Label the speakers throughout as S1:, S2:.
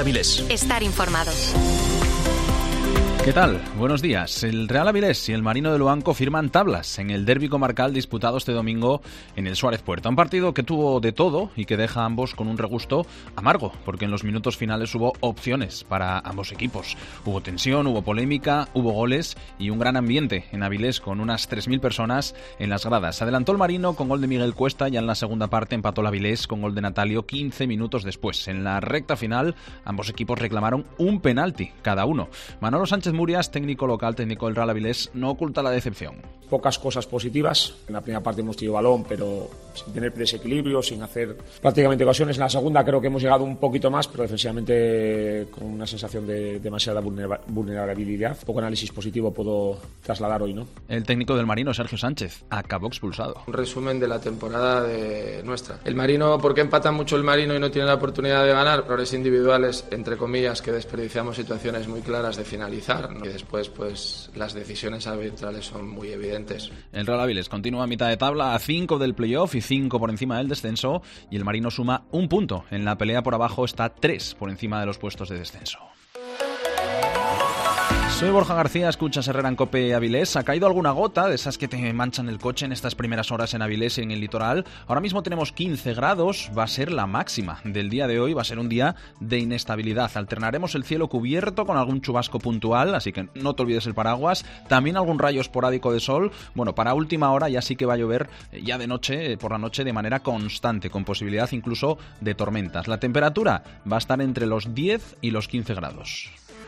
S1: Avilés.
S2: Estar informado.
S3: ¿Qué tal? Buenos días. El Real Avilés y el Marino de Luanco firman tablas en el derbi comarcal disputado este domingo en el Suárez Puerta. Un partido que tuvo de todo y que deja a ambos con un regusto amargo, porque en los minutos finales hubo opciones para ambos equipos. Hubo tensión, hubo polémica, hubo goles y un gran ambiente en Avilés con unas 3.000 personas en las gradas. Adelantó el Marino con gol de Miguel Cuesta y en la segunda parte empató el Avilés con gol de Natalio 15 minutos después. En la recta final ambos equipos reclamaron un penalti cada uno. Manolo Sánchez Murias, técnico local, técnico del Real Avilés, no oculta la decepción.
S4: Pocas cosas positivas. En la primera parte hemos tenido balón, pero sin tener desequilibrio, sin hacer prácticamente ocasiones. En la segunda creo que hemos llegado un poquito más, pero defensivamente con una sensación de demasiada vulnerabilidad. Poco análisis positivo puedo trasladar hoy, ¿no? El técnico del Marino, Sergio Sánchez, acabó expulsado.
S5: Un resumen de la temporada nuestra. El Marino, ¿por qué empata mucho el Marino y no tiene la oportunidad de ganar? Errores individuales, entre comillas, que desperdiciamos situaciones muy claras de finalizar, ¿no? Y después, pues, las decisiones arbitrales son muy evidentes.
S3: El Real Avilés continúa a mitad de tabla, a 5 del playoff y 5 por encima del descenso, y el Marino suma un punto. En la pelea por abajo está 3 por encima de los puestos de descenso. Soy Borja García, escuchas Herrera en COPE Avilés. ¿Ha caído alguna gota de esas que te manchan el coche en estas primeras horas en Avilés y en el litoral? Ahora mismo tenemos 15 grados, va a ser la máxima del día de hoy, va a ser un día de inestabilidad. Alternaremos el cielo cubierto con algún chubasco puntual, así que no te olvides el paraguas. También algún rayo esporádico de sol. Bueno, para última hora ya sí que va a llover ya de noche, por la noche, de manera constante, con posibilidad incluso de tormentas. La temperatura va a estar entre los 10 y los 15 grados.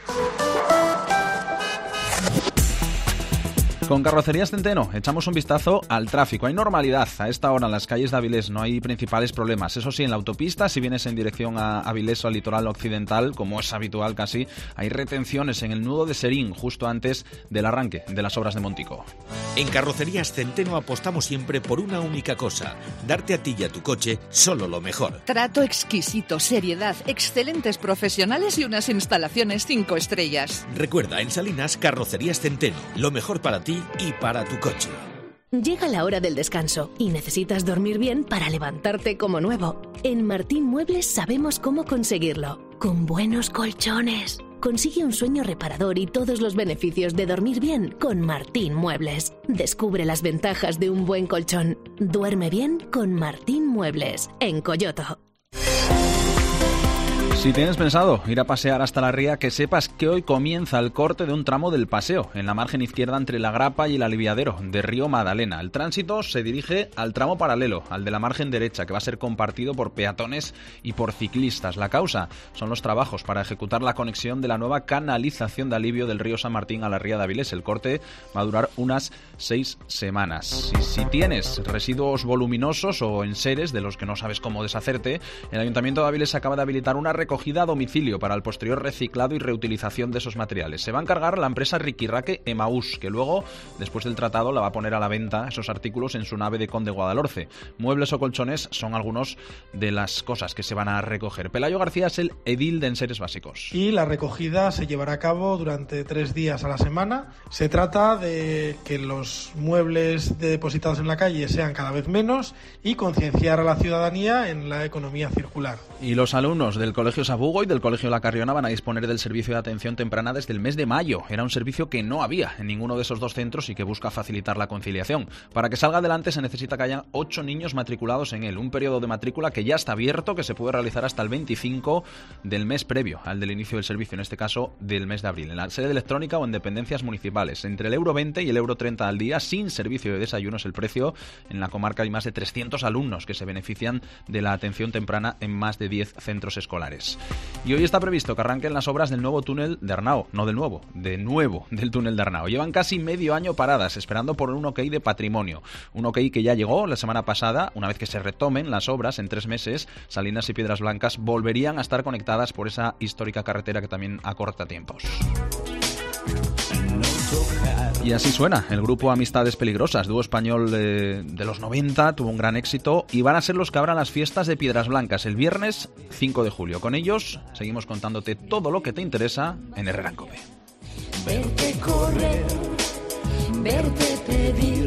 S3: Con Carrocerías Centeno echamos un vistazo al tráfico. Hay normalidad a esta hora en las calles de Avilés, no hay principales problemas. Eso sí, en la autopista, si vienes en dirección a Avilés o al litoral occidental, como es habitual casi, hay retenciones en el nudo de Serín, justo antes del arranque de las obras de Montico.
S1: En Carrocerías Centeno apostamos siempre por una única cosa: darte a ti y a tu coche solo lo mejor.
S6: Trato exquisito, seriedad, excelentes profesionales y unas instalaciones 5 estrellas.
S1: Recuerda, en Salinas, Carrocerías Centeno, lo mejor para ti y para tu coche.
S7: Llega la hora del descanso y necesitas dormir bien para levantarte como nuevo. En Martín Muebles sabemos cómo conseguirlo. Con buenos colchones. Consigue un sueño reparador y todos los beneficios de dormir bien con Martín Muebles. Descubre las ventajas de un buen colchón. Duerme bien con Martín Muebles, en Coyoto.
S3: Si tienes pensado ir a pasear hasta la ría, que sepas que hoy comienza el corte de un tramo del paseo, en la margen izquierda entre la Grapa y el Aliviadero, de Río Magdalena. El tránsito se dirige al tramo paralelo, al de la margen derecha, que va a ser compartido por peatones y por ciclistas. La causa son los trabajos para ejecutar la conexión de la nueva canalización de alivio del río San Martín a la ría de Avilés. El corte va a durar unas 6 semanas. Y si tienes residuos voluminosos o enseres de los que no sabes cómo deshacerte, el Ayuntamiento de Avilés acaba de habilitar una recogida a domicilio para el posterior reciclado y reutilización de esos materiales. Se va a encargar la empresa Riquirraque Emaús, que luego, después del tratado, la va a poner a la venta esos artículos en su nave de Conde Guadalhorce. Muebles o colchones son algunos de las cosas que se van a recoger. Pelayo García es el edil de enseres básicos.
S8: Y la recogida se llevará a cabo durante 3 días a la semana. Se trata de que los muebles depositados en la calle sean cada vez menos y concienciar a la ciudadanía en la economía circular.
S3: Y los alumnos del Colegio Sabugo y del Colegio La Carriona van a disponer del servicio de atención temprana desde el mes de mayo. Era un servicio que no había en ninguno de esos dos centros y que busca facilitar la conciliación. Para que salga adelante se necesita que haya 8 niños matriculados en él. Un periodo de matrícula que ya está abierto, que se puede realizar hasta el 25 del mes previo al del inicio del servicio, en este caso del mes de abril, en la sede electrónica o en dependencias municipales. Entre el €20 y el €30 al día, sin servicio de desayuno, es el precio. En la comarca hay más de 300 alumnos que se benefician de la atención temprana en más de 10 centros escolares. Y hoy está previsto que arranquen las obras del nuevo túnel de Arnao, no del nuevo, del túnel de Arnao. Llevan casi medio año paradas, esperando por un ok de patrimonio. Un ok que ya llegó la semana pasada. Una vez que se retomen las obras, en 3 meses, Salinas y Piedras Blancas volverían a estar conectadas por esa histórica carretera que también acorta tiempos. Y así suena el grupo Amistades Peligrosas, dúo español de los 90, tuvo un gran éxito y van a ser los que abran las fiestas de Piedras Blancas el viernes 5 de julio. Con ellos seguimos contándote todo lo que te interesa en Herrera en COPE.
S9: Verte correr, verte pedir